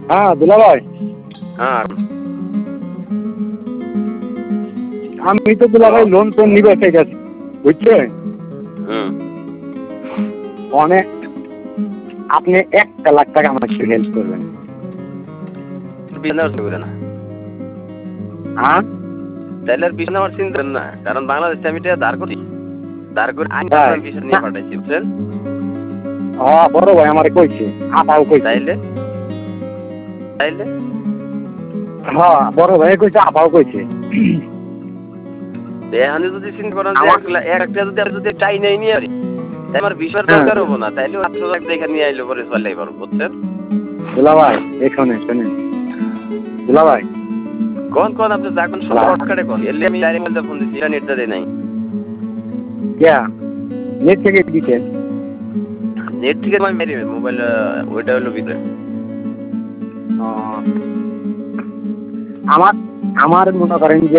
হ্যাঁ দুলা ভাই, হ্যাঁ আমি তো দুলা ভাই লোন টোন নিবে চাইছি, বুঝছে? অনেক, আপনি 1 লাখ টাকা আমাকে হেল্প করবেন। হ্যাঁ তাহলে পিছনে আমার চিন্তা না, কারণ বাংলাদেশে আমি ধার করি বিষয় নিয়ে পাঠাইছি, বুঝছেন? হ্যাঁ বড় ভাই আমার কইছে, আপাও কইছে। তাইলে তাইলে হ্যাঁ বড় ভাই কইছে, আপাও কইছে। এখানে যদি চিন্তা করেন যে একটা যদি চাই নাই নিয়ে আসি, তাই আমার বিষয়ের দরকার হবো না, তাইলে 8 লাখ দেখে নিয়ে আইলে পরে চলে পারবো, বুঝছেন? দুলা ভাই শোনেন শোনেন দুলা ভাই, কোন আপনি যখন শর্টকাটে কোন এলে আমি ডাইরেক্ট মেলতে ফোন দিছি, এটা নেটটা দেই নাই। ক্যা নেট থেকে দিতেন? নেট থেকে আমি মেরি মোবাইল ওইটা হলো ভিতরে। আমার মনে করেন যে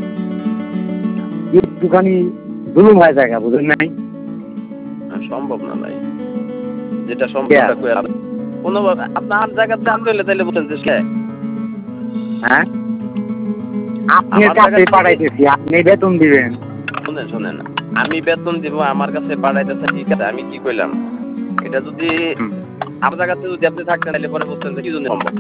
একটুখানি জুলুম হয়ে জায়গা, বুঝেন নাই? সম্ভব না ভাই, যেটা সম্ভব কোনো আপনার জায়গাতে আনতে হলে তাইলে বলতেন যে হ্যাঁ আপনি কাছে পাঠাইতেছি, আপনি বেতন দিবেন। শোনেন আমি বেতন দিব, আমার কাছে পাঠাইতেছে, ঠিক আছে, আমি কি কইলাম, এটা যদি আমার জায়গাতে যদি আপনি থাকতেন তাহলে পরে বলতেন যে কি জন্য সম্ভব।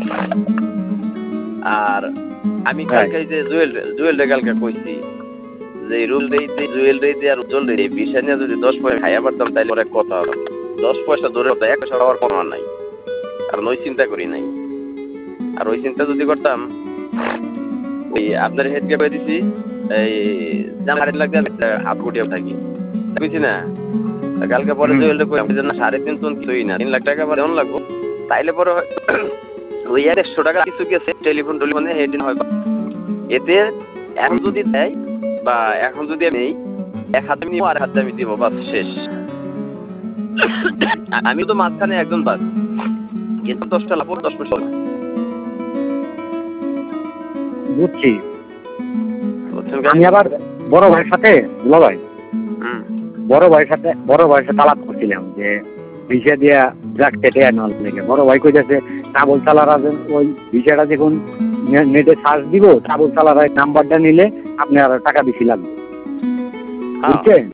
আর আমি কালকে যে জুয়েল কালকে কইছি যে রুল দিতে জুয়েল দিতে আর উজ্জ্বল দিতে বিষয় নিয়ে যদি 10 পয়সা খাইয়া পারতাম তাইলে পরে কথা হতো। 10 পয়সা ধরে হতো, 1 পয়সা হওয়ার কমার নাই, কারণ ওই চিন্তা করি নাই। আর ওই চিন্তা যদি করতাম, ওই আপনার হেডকে পেয়ে দিছি, এই জামারের লাগবে 8 কোটিও থাকি বুঝছি না। কালকে পরে জুয়েলটা কইলাম যে না 3.5 টন কিছুই না, 3 লাখ টাকা পরে অন লাগবো, তাইলে পরে ওই 100 টাকা কিছু গেছে টেলিফোন হেডিন হয়। এতে এখন যদি দেয় বা এখন যদি আমি 1 হাতে নিব আর হাতে আমি দিব, বাস শেষ। আমি তো মাঝখানে একজন বাস, কিন্তু 10টা লাভ 10 পয়সা বুঝছি। আমি আবার বড় ভাইয়ের সাথে দুলা ভাই, বড় ভাইয়ের সাথে আলাপ করছিলাম যে ভিসা দিয়া যাক কেটে আনার লেগে। বড় ভাই কইতেছে ট্রাভেল চালারা ওই ভিসাটা যখন নেটে সার্চ দিব, ট্রাভেল চালার নাম্বারটা নিলে আপনি আর টাকা বেশি লাগবে, বুঝছেন?